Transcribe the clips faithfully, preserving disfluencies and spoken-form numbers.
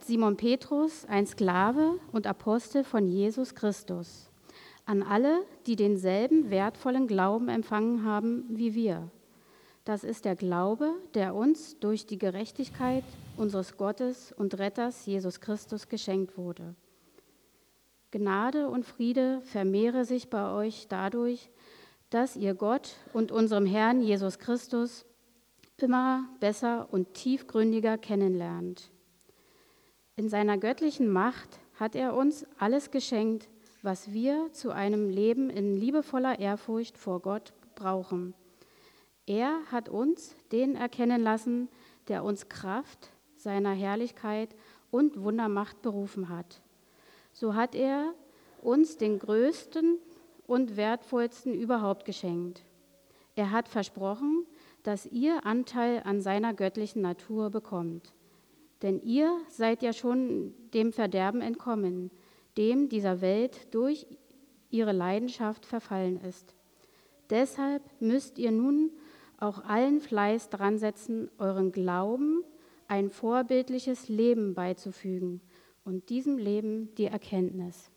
Simon Petrus, ein Sklave und Apostel von Jesus Christus, an alle, die denselben wertvollen Glauben empfangen haben wie wir. Das ist der Glaube, der uns durch die Gerechtigkeit unseres Gottes und Retters Jesus Christus geschenkt wurde. Gnade und Friede vermehre sich bei euch dadurch, dass ihr Gott und unserem Herrn Jesus Christus immer besser und tiefgründiger kennenlernt. In seiner göttlichen Macht hat er uns alles geschenkt, was wir zu einem Leben in liebevoller Ehrfurcht vor Gott brauchen. Er hat uns den erkennen lassen, der uns Kraft seiner Herrlichkeit und Wundermacht berufen hat. So hat er uns den größten und wertvollsten überhaupt geschenkt. Er hat versprochen, dass ihr Anteil an seiner göttlichen Natur bekommt. Denn ihr seid ja schon dem Verderben entkommen, dem dieser Welt durch ihre Leidenschaft verfallen ist. Deshalb müsst ihr nun auch allen Fleiß dran setzen, euren Glauben ein vorbildliches Leben beizufügen und diesem Leben die Erkenntnis.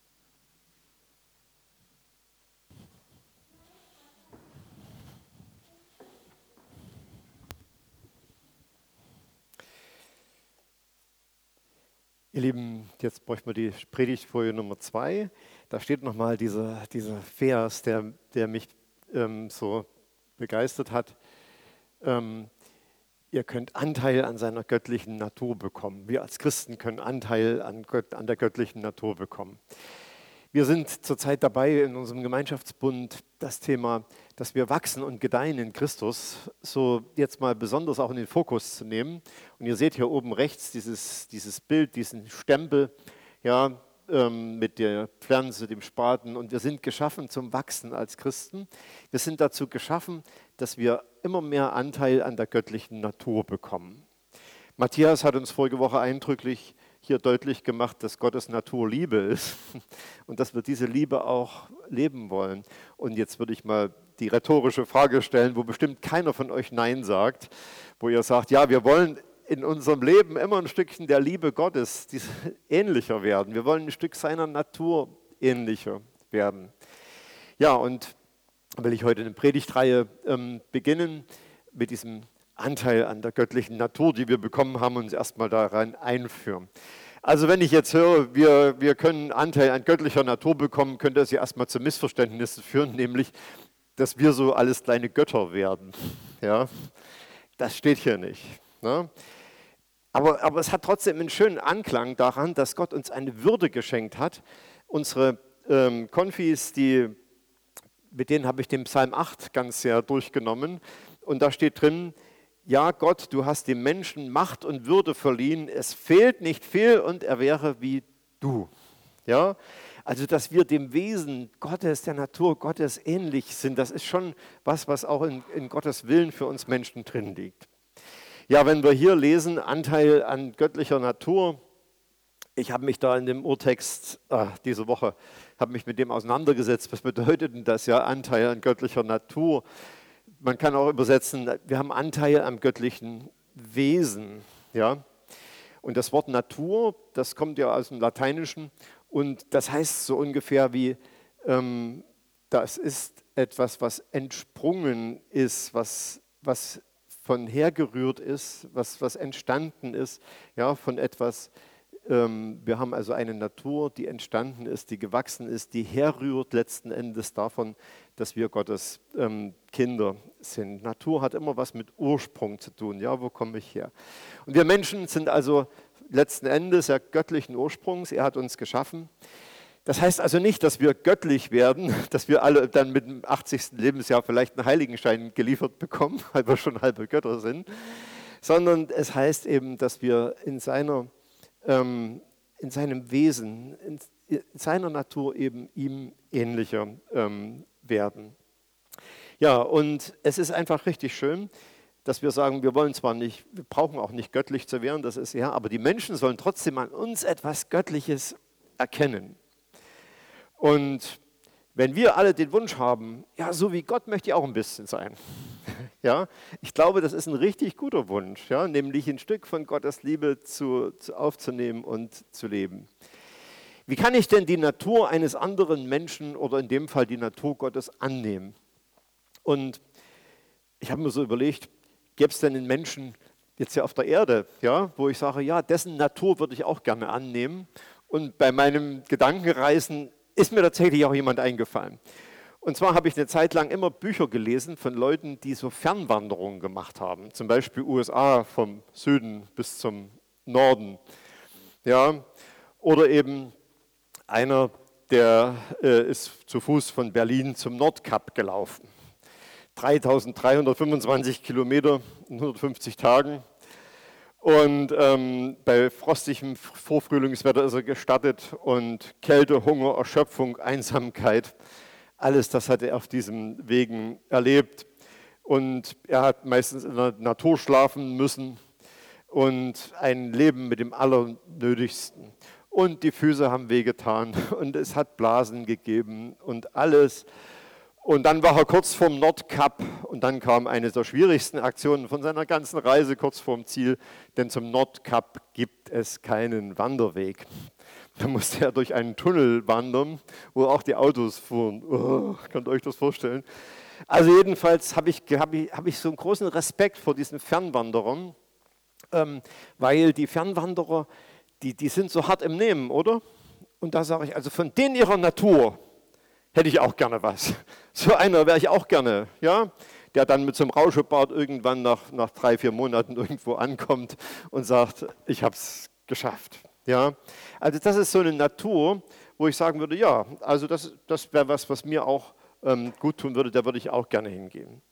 Ihr Lieben, jetzt bräuchten wir die Predigtfolie Nummer zwei. Da steht nochmal dieser, dieser Vers, der, der mich ähm, so begeistert hat. Ähm, ihr könnt Anteil an seiner göttlichen Natur bekommen. Wir als Christen können Anteil an, Gott, an der göttlichen Natur bekommen. Wir sind zurzeit dabei, in unserem Gemeinschaftsbund das Thema, dass wir wachsen und gedeihen in Christus, so jetzt mal besonders auch in den Fokus zu nehmen. Und ihr seht hier oben rechts dieses, dieses Bild, diesen Stempel, ja, ähm, mit der Pflanze, dem Spaten. Und wir sind geschaffen zum Wachsen als Christen. Wir sind dazu geschaffen, dass wir immer mehr Anteil an der göttlichen Natur bekommen. Matthias hat uns vorige Woche eindrücklich hier deutlich gemacht, dass Gottes Natur Liebe ist und dass wir diese Liebe auch leben wollen. Und jetzt würde ich mal die rhetorische Frage stellen, wo bestimmt keiner von euch Nein sagt, wo ihr sagt, ja, wir wollen in unserem Leben immer ein Stückchen der Liebe Gottes ähnlicher werden. Wir wollen ein Stück seiner Natur ähnlicher werden. Ja, und will ich heute eine Predigtreihe ähm, beginnen mit diesem Anteil an der göttlichen Natur, die wir bekommen haben, und uns erstmal daran einführen. Also wenn ich jetzt höre, wir, wir können Anteil an göttlicher Natur bekommen, könnte das ja erstmal zu Missverständnissen führen, nämlich, dass wir so alles kleine Götter werden. Ja, das steht hier nicht. Ne? Aber, aber es hat trotzdem einen schönen Anklang daran, dass Gott uns eine Würde geschenkt hat. Unsere ähm, Konfis, die, mit denen habe ich den Psalm acht ganz sehr durchgenommen, und da steht drin, ja Gott, du hast dem Menschen Macht und Würde verliehen, es fehlt nicht viel und er wäre wie du. Ja? Also, dass wir dem Wesen Gottes, der Natur Gottes ähnlich sind, das ist schon was, was auch in, in Gottes Willen für uns Menschen drin liegt. Ja, wenn wir hier lesen, Anteil an göttlicher Natur, ich habe mich da in dem Urtext äh, diese Woche, habe mich mit dem auseinandergesetzt, was bedeutet denn das, ja, Anteil an göttlicher Natur? Man kann auch übersetzen, wir haben Anteil am göttlichen Wesen. Ja? Und das Wort Natur, das kommt ja aus dem Lateinischen und das heißt so ungefähr wie, ähm, das ist etwas, was entsprungen ist, was, was von hergerührt ist, was, was entstanden ist, ja, von etwas. Ähm, wir haben also eine Natur, die entstanden ist, die gewachsen ist, die herrührt letzten Endes davon, dass wir Gottes ähm, Kinder sind. Natur hat immer was mit Ursprung zu tun. Ja, wo komme ich her? Und wir Menschen sind also letzten Endes ja göttlichen Ursprungs. Er hat uns geschaffen. Das heißt also nicht, dass wir göttlich werden, dass wir alle dann mit dem achtzigsten Lebensjahr vielleicht einen Heiligenschein geliefert bekommen, weil wir schon halbe Götter sind, sondern es heißt eben, dass wir in seiner, ähm, in seinem Wesen, in, in seiner Natur eben ihm ähnlicher ähm, werden. Ja, und es ist einfach richtig schön, dass wir sagen, wir wollen zwar nicht, wir brauchen auch nicht göttlich zu werden, das ist ja, aber die Menschen sollen trotzdem an uns etwas Göttliches erkennen. Und wenn wir alle den Wunsch haben, ja, so wie Gott möchte ich auch ein bisschen sein. Ja, ich glaube, das ist ein richtig guter Wunsch, ja, nämlich ein Stück von Gottes Liebe zu, zu aufzunehmen und zu leben. Wie kann ich denn die Natur eines anderen Menschen oder in dem Fall die Natur Gottes annehmen? Und ich habe mir so überlegt, gäbe es denn einen Menschen jetzt hier auf der Erde, ja, wo ich sage, ja, dessen Natur würde ich auch gerne annehmen. Und bei meinem Gedankenreisen ist mir tatsächlich auch jemand eingefallen. Und zwar habe ich eine Zeit lang immer Bücher gelesen von Leuten, die so Fernwanderungen gemacht haben. Zum Beispiel U S A vom Süden bis zum Norden. Ja, oder eben einer, der äh, ist zu Fuß von Berlin zum Nordkap gelaufen. dreitausenddreihundertfünfundzwanzig Kilometer in hundertfünfzig Tagen. Und ähm, bei frostigem Vorfrühlingswetter ist er gestartet und Kälte, Hunger, Erschöpfung, Einsamkeit, alles das hat er auf diesen Wegen erlebt. Und er hat meistens in der Natur schlafen müssen und ein Leben mit dem Allernötigsten. Und die Füße haben wehgetan und es hat Blasen gegeben und alles. Und dann war er kurz vorm Nordkap und dann kam eine der schwierigsten Aktionen von seiner ganzen Reise kurz vorm Ziel, denn zum Nordkap gibt es keinen Wanderweg. Da musste er durch einen Tunnel wandern, wo auch die Autos fuhren. Oh, könnt ihr euch das vorstellen? Also jedenfalls habe ich, hab ich, hab ich so einen großen Respekt vor diesen Fernwanderern, ähm, weil die Fernwanderer, die, die sind so hart im Nehmen, oder? Und da sage ich, also von denen ihrer Natur hätte ich auch gerne was. So einer wäre ich auch gerne, ja, der dann mit so einem Rauschebart irgendwann nach, nach drei, vier Monaten irgendwo ankommt und sagt, ich habe es geschafft. Ja. Also das ist so eine Natur, wo ich sagen würde, ja, also das, das wäre was, was mir auch ähm, gut tun würde, da würde ich auch gerne hingehen.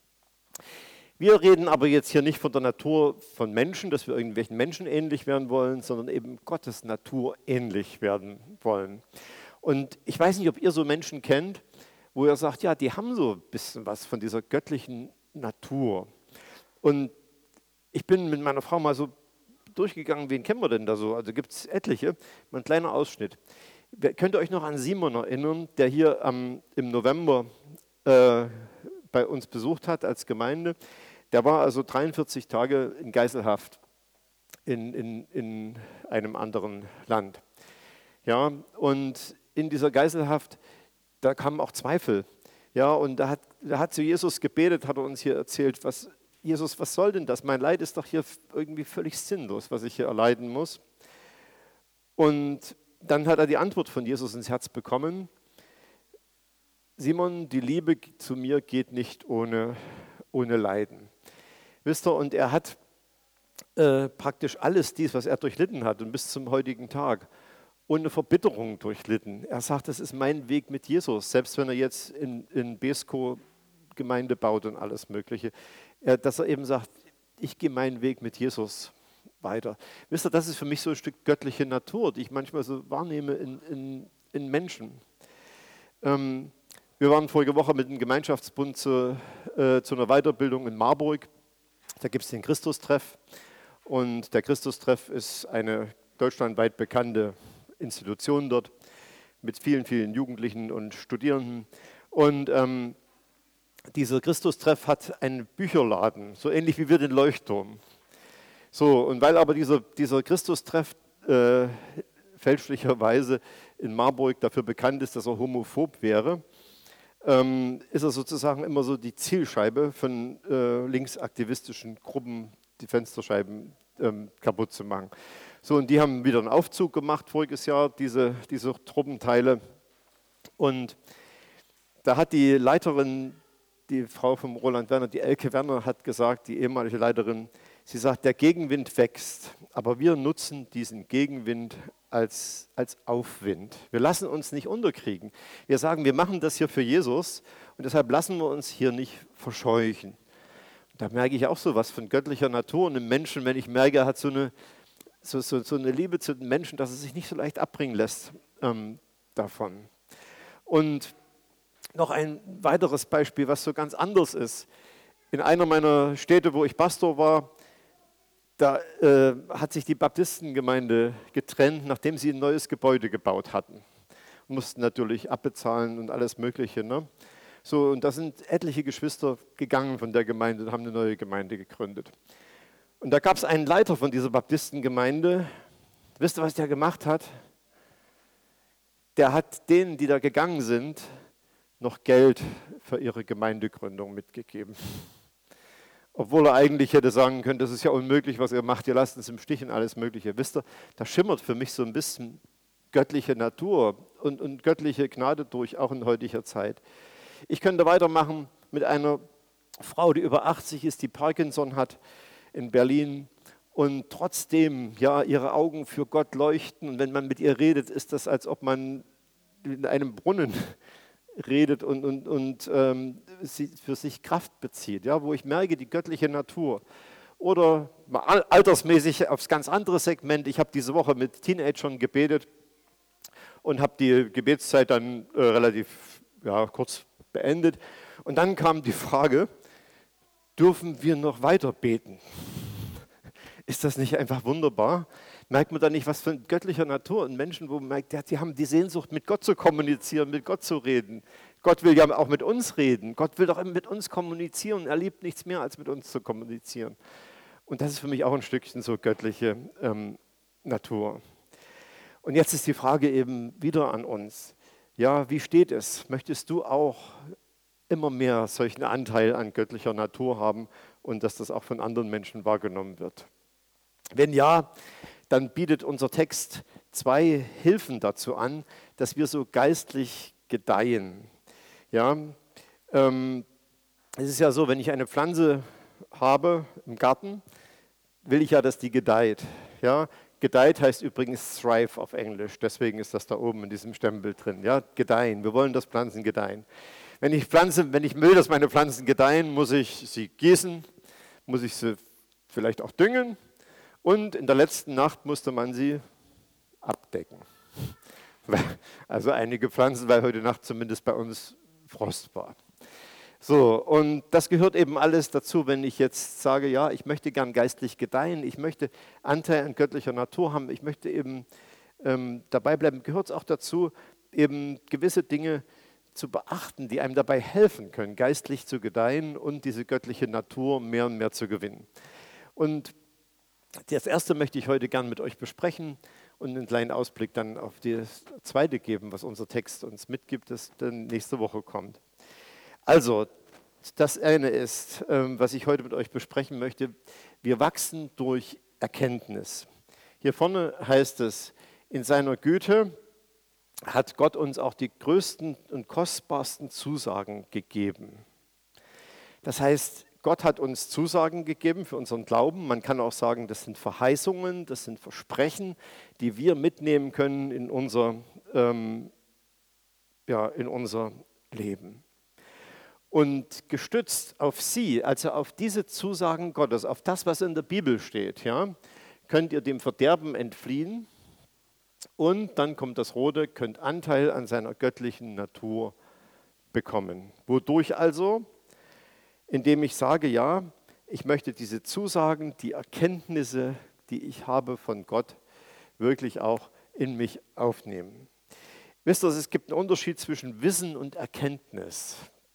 Wir reden aber jetzt hier nicht von der Natur von Menschen, dass wir irgendwelchen Menschen ähnlich werden wollen, sondern eben Gottes Natur ähnlich werden wollen. Und ich weiß nicht, ob ihr so Menschen kennt, wo ihr sagt, ja, die haben so ein bisschen was von dieser göttlichen Natur. Und ich bin mit meiner Frau mal so durchgegangen, wen kennen wir denn da so? Also gibt es etliche, mal ein kleiner Ausschnitt. Könnt ihr euch noch an Simon erinnern, der hier ähm, im November äh, bei uns besucht hat als Gemeinde? Der war also dreiundvierzig Tage in Geiselhaft in, in, in einem anderen Land. Ja, und in dieser Geiselhaft, da kamen auch Zweifel. Ja, und da hat, da hat zu Jesus gebetet, hat er uns hier erzählt, was, Jesus, was soll denn das? Mein Leid ist doch hier irgendwie völlig sinnlos, was ich hier erleiden muss. Und dann hat er die Antwort von Jesus ins Herz bekommen. Simon, die Liebe zu mir geht nicht ohne, ohne Leiden. Wisst ihr, und er hat äh, praktisch alles dies, was er durchlitten hat und bis zum heutigen Tag, ohne Verbitterung durchlitten. Er sagt, das ist mein Weg mit Jesus, selbst wenn er jetzt in, in Beeskow Gemeinde baut und alles Mögliche. Er, dass er eben sagt, ich gehe meinen Weg mit Jesus weiter. Wisst ihr, das ist für mich so ein Stück göttliche Natur, die ich manchmal so wahrnehme in, in, in Menschen. Ähm, wir waren vorige Woche mit dem Gemeinschaftsbund zu, äh, zu einer Weiterbildung in Marburg. Da gibt es den Christustreff. Und der Christustreff ist eine deutschlandweit bekannte Institution dort mit vielen, vielen Jugendlichen und Studierenden. Und ähm, dieser Christustreff hat einen Bücherladen, so ähnlich wie wir den Leuchtturm. So, und weil aber dieser, dieser Christustreff äh, fälschlicherweise in Marburg dafür bekannt ist, dass er homophob wäre, ähm, ist er sozusagen immer so die Zielscheibe von äh, linksaktivistischen Gruppen, die Fensterscheiben ähm, kaputt zu machen. So, und die haben wieder einen Aufzug gemacht voriges Jahr, diese, diese Truppenteile. Und da hat die Leiterin, die Frau von Roland Werner, die Elke Werner, hat gesagt, die ehemalige Leiterin, sie sagt, der Gegenwind wächst, aber wir nutzen diesen Gegenwind als, als Aufwind. Wir lassen uns nicht unterkriegen. Wir sagen, wir machen das hier für Jesus und deshalb lassen wir uns hier nicht verscheuchen. Da merke ich auch so was von göttlicher Natur und einem Menschen, wenn ich merke, er hat so eine So, so, so eine Liebe zu den Menschen, dass es sich nicht so leicht abbringen lässt ähm, davon. Und noch ein weiteres Beispiel, was so ganz anders ist. In einer meiner Städte, wo ich Pastor war, da äh, hat sich die Baptistengemeinde getrennt, nachdem sie ein neues Gebäude gebaut hatten. mussten natürlich abbezahlen und alles Mögliche. Ne? So, und da sind etliche Geschwister gegangen von der Gemeinde und haben eine neue Gemeinde gegründet. Und da gab es einen Leiter von dieser Baptistengemeinde. Wisst ihr, was der gemacht hat? Der hat denen, die da gegangen sind, noch Geld für ihre Gemeindegründung mitgegeben. Obwohl er eigentlich hätte sagen können, das ist ja unmöglich, was ihr macht, ihr lasst uns im Stich und alles Mögliche. Wisst ihr, da schimmert für mich so ein bisschen göttliche Natur und, und göttliche Gnade durch, auch in heutiger Zeit. Ich könnte weitermachen mit einer Frau, die über achtzig ist, die Parkinson hat in Berlin und trotzdem ja ihre Augen für Gott leuchten. Und wenn man mit ihr redet, ist das, als ob man in einem Brunnen redet und, und, und ähm, sie für sich Kraft bezieht, ja, wo ich merke, die göttliche Natur. Oder mal altersmäßig aufs ganz andere Segment. Ich habe diese Woche mit Teenagern gebetet und habe die Gebetszeit dann äh, relativ ja, kurz beendet. Und dann kam die Frage, dürfen wir noch weiter beten? Ist das nicht einfach wunderbar? Merkt man da nicht, was für eine göttliche Natur und Menschen, wo man merkt, ja, die haben die Sehnsucht, mit Gott zu kommunizieren, mit Gott zu reden. Gott will ja auch mit uns reden. Gott will doch mit uns kommunizieren. Er liebt nichts mehr, als mit uns zu kommunizieren. Und das ist für mich auch ein Stückchen so göttliche ähm, Natur. Und jetzt ist die Frage eben wieder an uns. Ja, wie steht es? Möchtest du auch immer mehr solchen Anteil an göttlicher Natur haben und dass das auch von anderen Menschen wahrgenommen wird? Wenn ja, dann bietet unser Text zwei Hilfen dazu an, dass wir so geistlich gedeihen. Ja, ähm, es ist ja so, wenn ich eine Pflanze habe im Garten, will ich ja, dass die gedeiht. Ja, gedeiht heißt übrigens thrive auf Englisch, deswegen ist das da oben in diesem Stempel drin. Ja, gedeihen. Wir wollen, dass Pflanzen gedeihen. Wenn ich Pflanze, wenn ich will, dass meine Pflanzen gedeihen, muss ich sie gießen, muss ich sie vielleicht auch düngen. Und in der letzten Nacht musste man sie abdecken. Also einige Pflanzen, weil heute Nacht zumindest bei uns Frost war. So, und das gehört eben alles dazu, wenn ich jetzt sage, ja, ich möchte gern geistlich gedeihen, ich möchte Anteil an göttlicher Natur haben, ich möchte eben ähm, dabei bleiben, gehört es auch dazu, eben gewisse Dinge zu beachten, die einem dabei helfen können, geistlich zu gedeihen und diese göttliche Natur mehr und mehr zu gewinnen. Und das erste möchte ich heute gern mit euch besprechen und einen kleinen Ausblick dann auf das zweite geben, was unser Text uns mitgibt, das dann nächste Woche kommt. Also, das eine ist, was ich heute mit euch besprechen möchte, wir wachsen durch Erkenntnis. Hier vorne heißt es, in seiner Güte hat Gott uns auch die größten und kostbarsten Zusagen gegeben. Das heißt, Gott hat uns Zusagen gegeben für unseren Glauben. Man kann auch sagen, das sind Verheißungen, das sind Versprechen, die wir mitnehmen können in unser, ähm, ja, in unser Leben. Und gestützt auf sie, also auf diese Zusagen Gottes, auf das, was in der Bibel steht, ja, könnt ihr dem Verderben entfliehen. Und dann kommt das Rote, könnt Anteil an seiner göttlichen Natur bekommen. Wodurch also? Indem ich sage, ja, ich möchte diese Zusagen, die Erkenntnisse, die ich habe von Gott, wirklich auch in mich aufnehmen. Wisst ihr, es gibt einen Unterschied zwischen Wissen und Erkenntnis.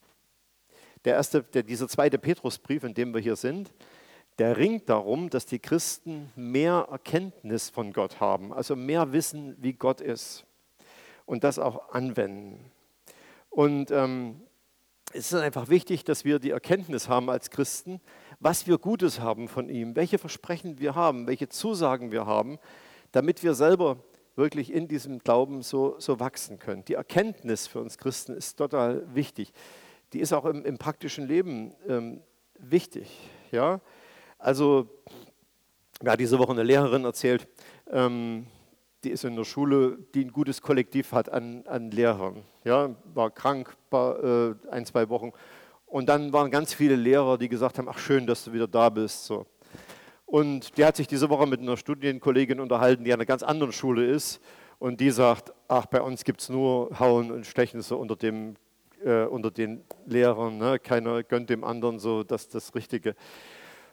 Der erste, der, dieser zweite Petrusbrief, in dem wir hier sind, der ringt darum, dass die Christen mehr Erkenntnis von Gott haben, also mehr wissen, wie Gott ist und das auch anwenden. Und ähm, es ist einfach wichtig, dass wir die Erkenntnis haben als Christen, was wir Gutes haben von ihm, welche Versprechen wir haben, welche Zusagen wir haben, damit wir selber wirklich in diesem Glauben so, so wachsen können. Die Erkenntnis für uns Christen ist total wichtig. Die ist auch im, im praktischen Leben ähm, wichtig. Ja? Also, mir hat diese Woche eine Lehrerin erzählt, ähm, die ist in der Schule, die ein gutes Kollektiv hat an, an Lehrern. Ja, war krank war, äh, ein, zwei Wochen. Und dann waren ganz viele Lehrer, die gesagt haben, ach schön, dass du wieder da bist. So. Und die hat sich diese Woche mit einer Studienkollegin unterhalten, die an einer ganz anderen Schule ist. Und die sagt, ach, bei uns gibt es nur Hauen und Stechen so unter, dem, äh, unter den Lehrern. Ne? Keiner gönnt dem anderen so das, das Richtige.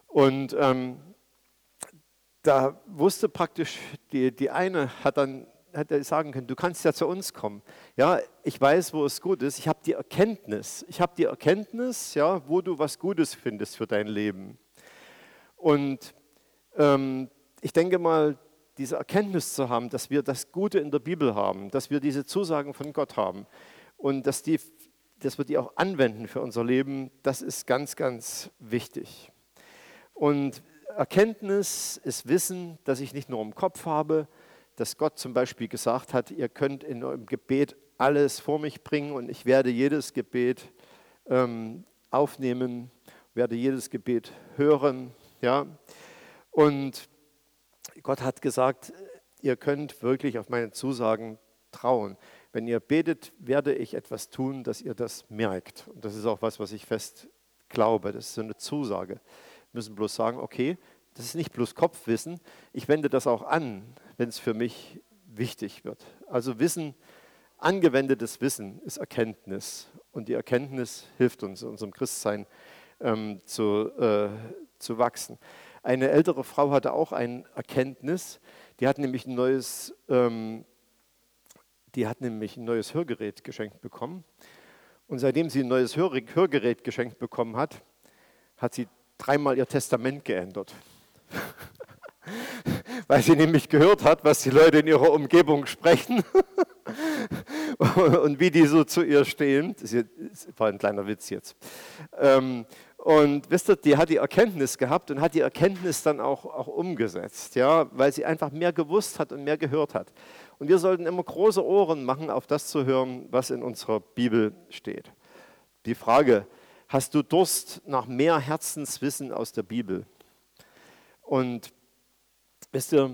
Und ähm, da wusste praktisch, die, die eine hat dann hätte er sagen können, du kannst ja zu uns kommen. Ja, ich weiß, wo es gut ist. Ich habe die Erkenntnis. Ich habe die Erkenntnis, ja, wo du was Gutes findest für dein Leben. Und ähm, ich denke mal, diese Erkenntnis zu haben, dass wir das Gute in der Bibel haben, dass wir diese Zusagen von Gott haben und dass, die, dass wir die auch anwenden für unser Leben, das ist ganz, ganz wichtig. Und Erkenntnis ist Wissen, das ich nicht nur im Kopf habe, dass Gott zum Beispiel gesagt hat, ihr könnt in eurem Gebet alles vor mich bringen und ich werde jedes Gebet ähm, aufnehmen, werde jedes Gebet hören. Ja? Und Gott hat gesagt, ihr könnt wirklich auf meine Zusagen trauen. Wenn ihr betet, werde ich etwas tun, dass ihr das merkt. Und das ist auch was, was ich fest glaube. Das ist so eine Zusage. Wir müssen bloß sagen, okay, das ist nicht bloß Kopfwissen, ich wende das auch an, wenn es für mich wichtig wird. Also Wissen, angewendetes Wissen ist Erkenntnis. Und die Erkenntnis hilft uns in unserem Christsein ähm, zu, äh, zu wachsen. Eine ältere Frau hatte auch eine Erkenntnis, die hat nämlich ein neues, ähm, die hat nämlich ein neues Hörgerät geschenkt bekommen. Und seitdem sie ein neues Hör Hörgerät geschenkt bekommen hat, hat sie dreimal ihr Testament geändert. Weil sie nämlich gehört hat, was die Leute in ihrer Umgebung sprechen und wie die so zu ihr stehen. Das war ein kleiner Witz jetzt. Und wisst ihr, die hat die Erkenntnis gehabt und hat die Erkenntnis dann auch, auch umgesetzt, ja, weil sie einfach mehr gewusst hat und mehr gehört hat. Und wir sollten immer große Ohren machen, auf das zu hören, was in unserer Bibel steht. Die Frage, hast du Durst nach mehr Herzenswissen aus der Bibel? Und wisst ihr,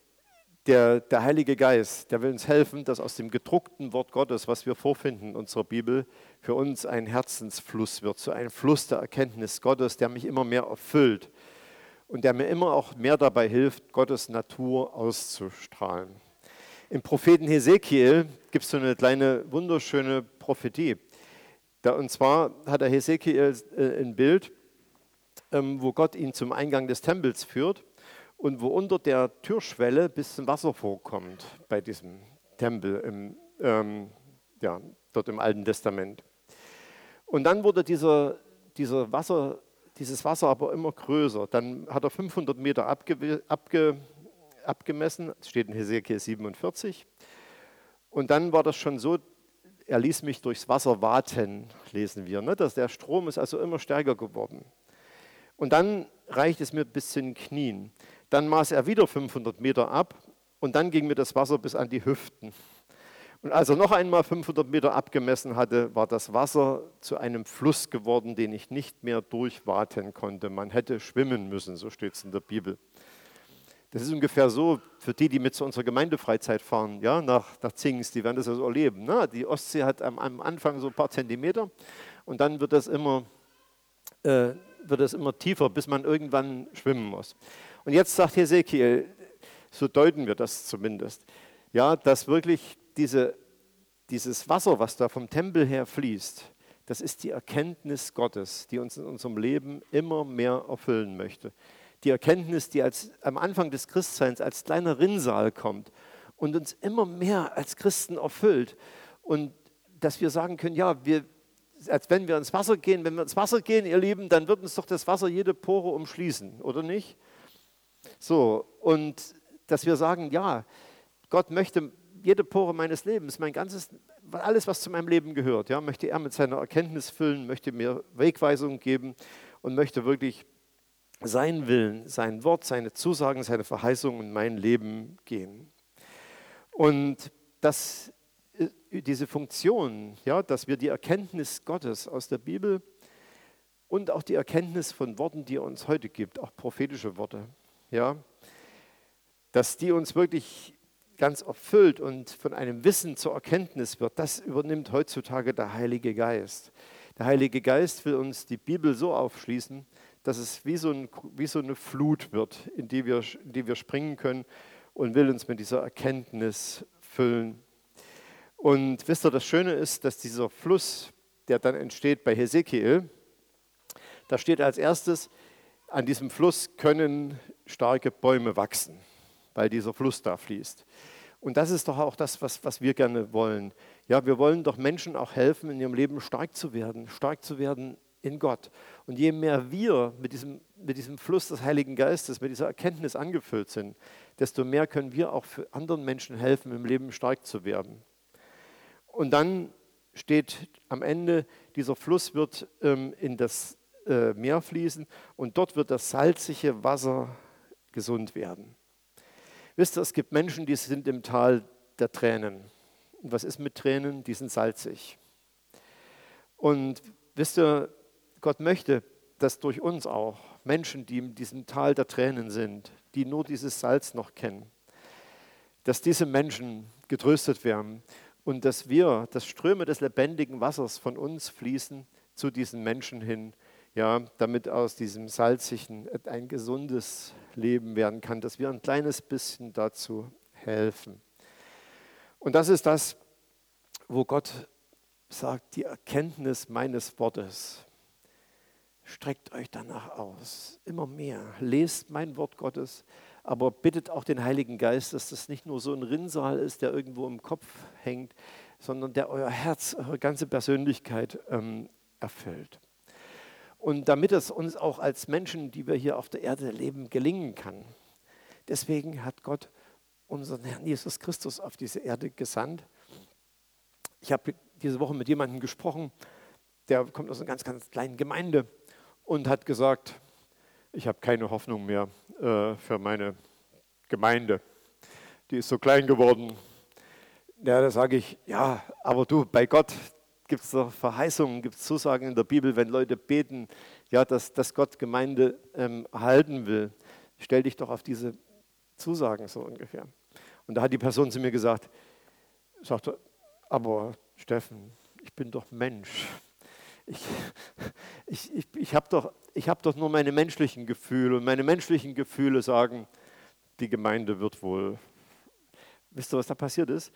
der, der Heilige Geist, der will uns helfen, dass aus dem gedruckten Wort Gottes, was wir vorfinden in unserer Bibel, für uns ein Herzensfluss wird, so ein Fluss der Erkenntnis Gottes, der mich immer mehr erfüllt und der mir immer auch mehr dabei hilft, Gottes Natur auszustrahlen. Im Propheten Hesekiel gibt es so eine kleine wunderschöne Prophetie. Da, und zwar hat der Hesekiel äh, ein Bild, ähm, wo Gott ihn zum Eingang des Tempels führt und wo unter der Türschwelle ein bisschen Wasser vorkommt bei diesem Tempel, im, ähm, ja, dort im Alten Testament. Und dann wurde dieser, dieser Wasser, dieses Wasser aber immer größer. Dann hat er fünfhundert Meter abge, abge, abgemessen, das steht in Hesekiel siebenundvierzig. Und dann war das schon so, er ließ mich durchs Wasser waten, lesen wir. Ne? Dass der Strom ist also immer stärker geworden. Und dann reicht es mir bis zu den Knien. Dann maß er wieder fünfhundert Meter ab und dann ging mir das Wasser bis an die Hüften. Und als er noch einmal fünfhundert Meter abgemessen hatte, war das Wasser zu einem Fluss geworden, den ich nicht mehr durchwaten konnte. Man hätte schwimmen müssen, so steht es in der Bibel. Das ist ungefähr so für die, die mit zu unserer Gemeindefreizeit fahren, ja, nach, nach Zingst, die werden das ja so erleben. Ne? Die Ostsee hat am, am Anfang so ein paar Zentimeter und dann wird das immer, äh, wird das immer tiefer, bis man irgendwann schwimmen muss. Und jetzt sagt Hesekiel, so deuten wir das zumindest, ja, dass wirklich diese, dieses Wasser, was da vom Tempel her fließt, das ist die Erkenntnis Gottes, die uns in unserem Leben immer mehr erfüllen möchte. Die Erkenntnis, die als, am Anfang des Christseins als kleiner Rinnsal kommt und uns immer mehr als Christen erfüllt. Und dass wir sagen können, ja, wir, als wenn wir ins Wasser gehen, wenn wir ins Wasser gehen, ihr Lieben, dann wird uns doch das Wasser jede Pore umschließen, oder nicht? So, und dass wir sagen, ja, Gott möchte jede Pore meines Lebens, mein ganzes, alles, was zu meinem Leben gehört, ja, möchte er mit seiner Erkenntnis füllen, möchte mir Wegweisung geben und möchte wirklich sein Willen, sein Wort, seine Zusagen, seine Verheißungen in mein Leben gehen. Und das, diese Funktion, ja, dass wir die Erkenntnis Gottes aus der Bibel und auch die Erkenntnis von Worten, die er uns heute gibt, auch prophetische Worte, ja, dass die uns wirklich ganz erfüllt und von einem Wissen zur Erkenntnis wird, das übernimmt heutzutage der Heilige Geist. Der Heilige Geist will uns die Bibel so aufschließen, dass es wie so, ein, wie so eine Flut wird, in die, wir, in die wir springen können und will uns mit dieser Erkenntnis füllen. Und wisst ihr, das Schöne ist, dass dieser Fluss, der dann entsteht bei Hesekiel, da steht als erstes, an diesem Fluss können starke Bäume wachsen, weil dieser Fluss da fließt. Und das ist doch auch das, was, was wir gerne wollen. Ja, wir wollen doch Menschen auch helfen, in ihrem Leben stark zu werden, stark zu werden in Gott. Und je mehr wir mit diesem, mit diesem Fluss des Heiligen Geistes, mit dieser Erkenntnis angefüllt sind, desto mehr können wir auch für anderen Menschen helfen, im Leben stark zu werden. Und dann steht am Ende, dieser Fluss wird ähm, in das äh, Meer fließen und dort wird das salzige Wasser gesund werden. Wisst ihr, es gibt Menschen, die sind im Tal der Tränen. Und was ist mit Tränen? Die sind salzig. Und wisst ihr, Gott möchte, dass durch uns auch Menschen, die in diesem Tal der Tränen sind, die nur dieses Salz noch kennen, dass diese Menschen getröstet werden und dass wir, dass Ströme des lebendigen Wassers von uns fließen zu diesen Menschen hin, ja, damit aus diesem salzigen ein gesundes Leben werden kann, dass wir ein kleines bisschen dazu helfen. Und das ist das, wo Gott sagt, die Erkenntnis meines Wortes. Streckt euch danach aus, immer mehr. Lest mein Wort Gottes, aber bittet auch den Heiligen Geist, dass das nicht nur so ein Rinnsal ist, der irgendwo im Kopf hängt, sondern der euer Herz, eure ganze Persönlichkeit ähm, erfüllt. Und damit es uns auch als Menschen, die wir hier auf der Erde leben, gelingen kann. Deswegen hat Gott unseren Herrn Jesus Christus auf diese Erde gesandt. Ich habe diese Woche mit jemandem gesprochen, der kommt aus einer ganz, ganz kleinen Gemeinde und hat gesagt, ich habe keine Hoffnung mehr äh, für meine Gemeinde. Die ist so klein geworden. Ja, da sage ich, ja, aber du, bei Gott gibt es doch Verheißungen, gibt es Zusagen in der Bibel, wenn Leute beten, ja, dass, dass Gott Gemeinde ähm, erhalten will. Stell dich doch auf diese Zusagen so ungefähr. Und da hat die Person zu mir gesagt, sagte, aber Steffen, ich bin doch Mensch. Ich, ich, ich, ich habe doch, ich hab doch nur meine menschlichen Gefühle und meine menschlichen Gefühle sagen, die Gemeinde wird wohl. Wisst ihr, was da passiert ist?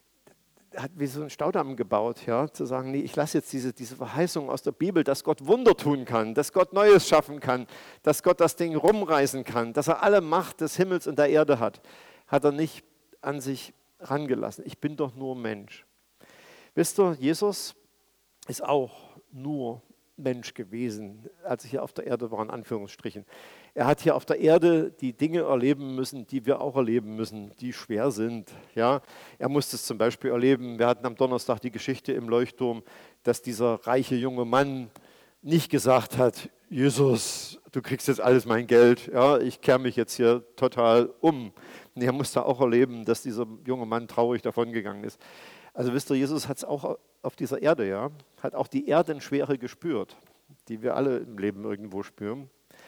Er hat wie so einen Staudamm gebaut, ja, zu sagen, nee, ich lasse jetzt diese, diese Verheißung aus der Bibel, dass Gott Wunder tun kann, dass Gott Neues schaffen kann, dass Gott das Ding rumreißen kann, dass er alle Macht des Himmels und der Erde hat, hat er nicht an sich rangelassen. Ich bin doch nur Mensch. Wisst ihr, Jesus ist auch nur Mensch gewesen, als er hier auf der Erde war, in Anführungsstrichen. Er hat hier auf der Erde die Dinge erleben müssen, die wir auch erleben müssen, die schwer sind. Ja, er musste es zum Beispiel erleben, wir hatten am Donnerstag die Geschichte im Leuchtturm, dass dieser reiche junge Mann nicht gesagt hat, Jesus, du kriegst jetzt alles mein Geld, ja, ich kehre mich jetzt hier total um. Nee, er musste auch erleben, dass dieser junge Mann traurig davongegangen ist. Also wisst ihr, Jesus hat es auch auf dieser Erde, ja, hat auch die Erdenschwere gespürt, die wir alle im Leben irgendwo spüren.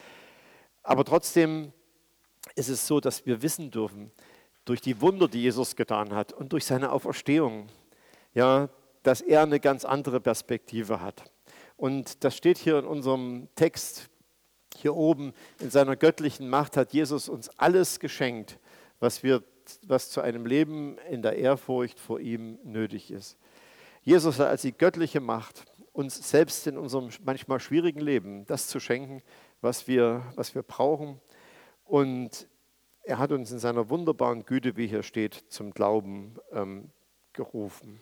Aber trotzdem ist es so, dass wir wissen dürfen, durch die Wunder, die Jesus getan hat und durch seine Auferstehung, ja, dass er eine ganz andere Perspektive hat. Und das steht hier in unserem Text, hier oben, in seiner göttlichen Macht hat Jesus uns alles geschenkt, was, wir, was zu einem Leben in der Ehrfurcht vor ihm nötig ist. Jesus hat als die göttliche Macht, uns selbst in unserem manchmal schwierigen Leben das zu schenken, was wir, was wir brauchen. Und er hat uns in seiner wunderbaren Güte, wie hier steht, zum Glauben ähm, gerufen.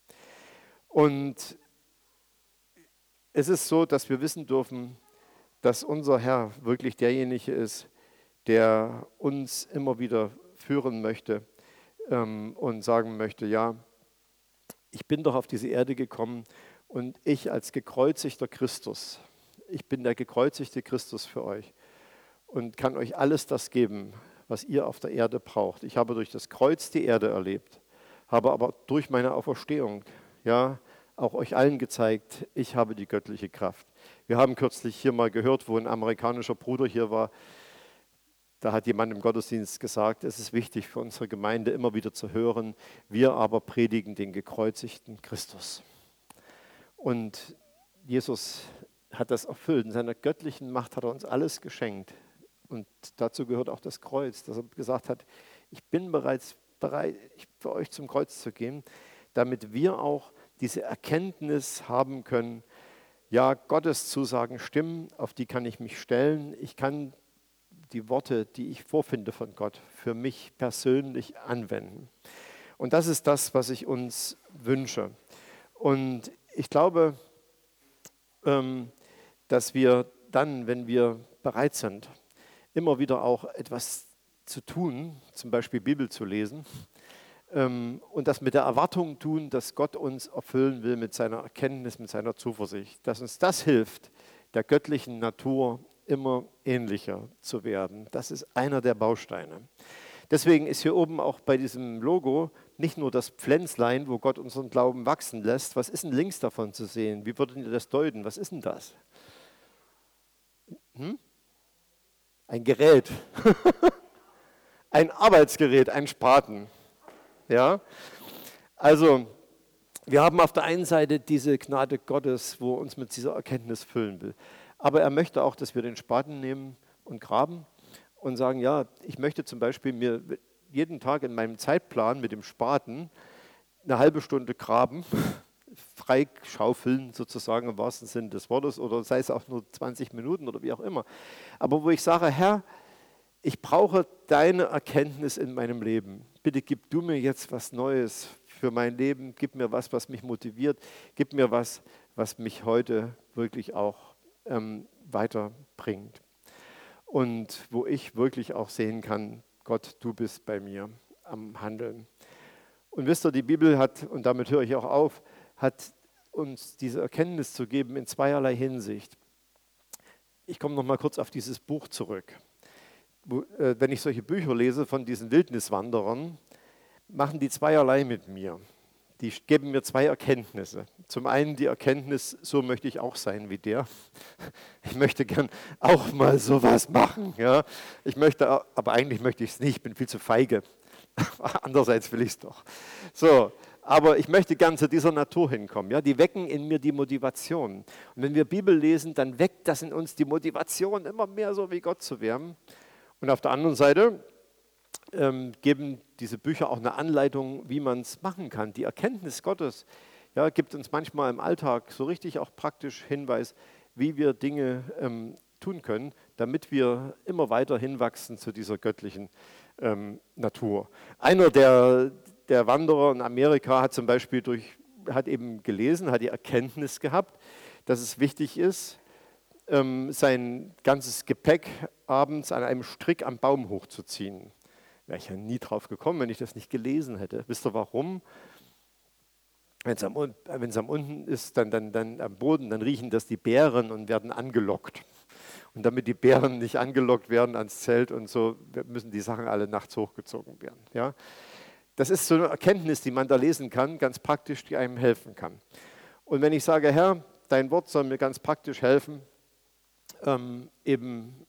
Und es ist so, dass wir wissen dürfen, dass unser Herr wirklich derjenige ist, der uns immer wieder führen möchte ähm, und sagen möchte, ja, ich bin doch auf diese Erde gekommen und ich als gekreuzigter Christus, ich bin der gekreuzigte Christus für euch und kann euch alles das geben, was ihr auf der Erde braucht. Ich habe durch das Kreuz die Erde erlebt, habe aber durch meine Auferstehung, ja, auch euch allen gezeigt, ich habe die göttliche Kraft. Wir haben kürzlich hier mal gehört, wo ein amerikanischer Bruder hier war, da hat jemand im Gottesdienst gesagt, es ist wichtig für unsere Gemeinde immer wieder zu hören, wir aber predigen den gekreuzigten Christus. Und Jesus hat das erfüllt. In seiner göttlichen Macht hat er uns alles geschenkt. Und dazu gehört auch das Kreuz, dass er gesagt hat, ich bin bereits bereit, für euch zum Kreuz zu gehen, damit wir auch diese Erkenntnis haben können, ja, Gottes Zusagen stimmen, auf die kann ich mich stellen. Ich kann die Worte, die ich vorfinde von Gott, für mich persönlich anwenden. Und das ist das, was ich uns wünsche. Und ich glaube, ähm, dass wir dann, wenn wir bereit sind, immer wieder auch etwas zu tun, zum Beispiel Bibel zu lesen, ähm, und das mit der Erwartung tun, dass Gott uns erfüllen will mit seiner Erkenntnis, mit seiner Zuversicht, dass uns das hilft, der göttlichen Natur immer ähnlicher zu werden. Das ist einer der Bausteine. Deswegen ist hier oben auch bei diesem Logo nicht nur das Pflänzlein, wo Gott unseren Glauben wachsen lässt. Was ist denn links davon zu sehen? Wie würdet ihr das deuten? Was ist denn das? Hm? Ein Gerät. Ein Arbeitsgerät, ein Spaten. Ja? Also, wir haben auf der einen Seite diese Gnade Gottes, wo er uns mit dieser Erkenntnis füllen will. Aber er möchte auch, dass wir den Spaten nehmen und graben und sagen, ja, ich möchte zum Beispiel mir jeden Tag in meinem Zeitplan mit dem Spaten eine halbe Stunde graben, freischaufeln sozusagen im wahrsten Sinne des Wortes, oder sei es auch nur zwanzig Minuten oder wie auch immer. Aber wo ich sage, Herr, ich brauche deine Erkenntnis in meinem Leben. Bitte gib du mir jetzt was Neues für mein Leben, gib mir was, was mich motiviert, gib mir was, was mich heute wirklich auch ähm, weiterbringt. Und wo ich wirklich auch sehen kann, Gott, du bist bei mir am Handeln. Und wisst ihr, die Bibel hat, und damit höre ich auch auf, hat uns diese Erkenntnis zu geben in zweierlei Hinsicht. Ich komme noch mal kurz auf dieses Buch zurück. Wo, äh, wenn ich solche Bücher lese von diesen Wildniswanderern, machen die zweierlei mit mir. Die geben mir zwei Erkenntnisse. Zum einen die Erkenntnis, so möchte ich auch sein wie der. Ich möchte gern auch mal sowas machen. Ja. Ich möchte, aber eigentlich möchte ich es nicht, ich bin viel zu feige. Andererseits will ich es doch. So, aber ich möchte gern zu dieser Natur hinkommen. Ja. Die wecken in mir die Motivation. Und wenn wir Bibel lesen, dann weckt das in uns die Motivation, immer mehr so wie Gott zu werden. Und auf der anderen Seite ähm, geben diese Bücher auch eine Anleitung, wie man es machen kann. Die Erkenntnis Gottes, ja, gibt uns manchmal im Alltag so richtig auch praktisch Hinweis, wie wir Dinge ähm, tun können, damit wir immer weiter hinwachsen zu dieser göttlichen ähm, Natur. Einer der, der Wanderer in Amerika hat zum Beispiel durch, hat eben gelesen, hat die Erkenntnis gehabt, dass es wichtig ist, ähm, sein ganzes Gepäck abends an einem Strick am Baum hochzuziehen. Wäre ich ja nie drauf gekommen, wenn ich das nicht gelesen hätte. Wisst ihr warum? Wenn es am, wenn es am unten ist, dann, dann, dann am Boden, dann riechen das die Bären und werden angelockt. Und damit die Bären nicht angelockt werden ans Zelt und so, müssen die Sachen alle nachts hochgezogen werden. Ja? Das ist so eine Erkenntnis, die man da lesen kann, ganz praktisch, die einem helfen kann. Und wenn ich sage, Herr, dein Wort soll mir ganz praktisch helfen, ähm, eben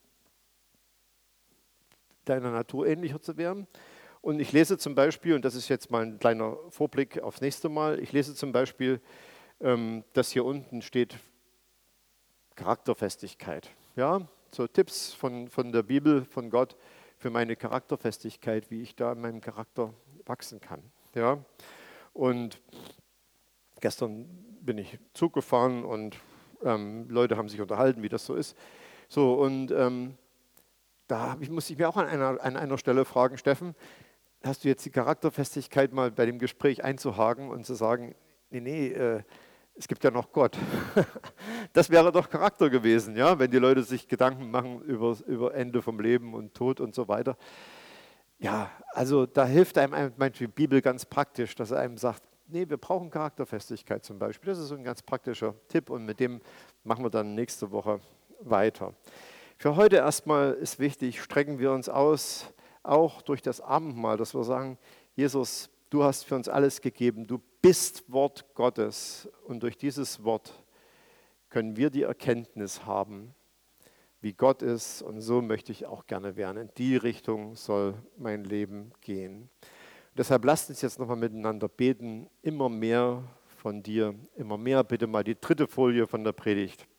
deiner Natur ähnlicher zu werden. Und ich lese zum Beispiel, und das ist jetzt mal ein kleiner Vorblick aufs nächste Mal, ich lese zum Beispiel, ähm, dass hier unten steht Charakterfestigkeit. Ja, so Tipps von, von der Bibel, von Gott für meine Charakterfestigkeit, wie ich da in meinem Charakter wachsen kann. Ja, und gestern bin ich Zug gefahren und ähm, Leute haben sich unterhalten, wie das so ist. So, und ähm, da muss ich mir auch an einer, an einer Stelle fragen, Steffen, hast du jetzt die Charakterfestigkeit mal bei dem Gespräch einzuhaken und zu sagen, nee, nee, äh, es gibt ja noch Gott. Das wäre doch Charakter gewesen, ja, wenn die Leute sich Gedanken machen über, über Ende vom Leben und Tod und so weiter. Ja, also da hilft einem die Bibel ganz praktisch, dass er einem sagt, nee, wir brauchen Charakterfestigkeit zum Beispiel. Das ist so ein ganz praktischer Tipp und mit dem machen wir dann nächste Woche weiter. Für heute erstmal ist wichtig, strecken wir uns aus, auch durch das Abendmahl, dass wir sagen, Jesus, du hast für uns alles gegeben, du bist Wort Gottes und durch dieses Wort können wir die Erkenntnis haben, wie Gott ist und so möchte ich auch gerne werden. In die Richtung soll mein Leben gehen. Und deshalb lasst uns jetzt nochmal miteinander beten, immer mehr von dir, immer mehr, bitte mal die dritte Folie von der Predigt.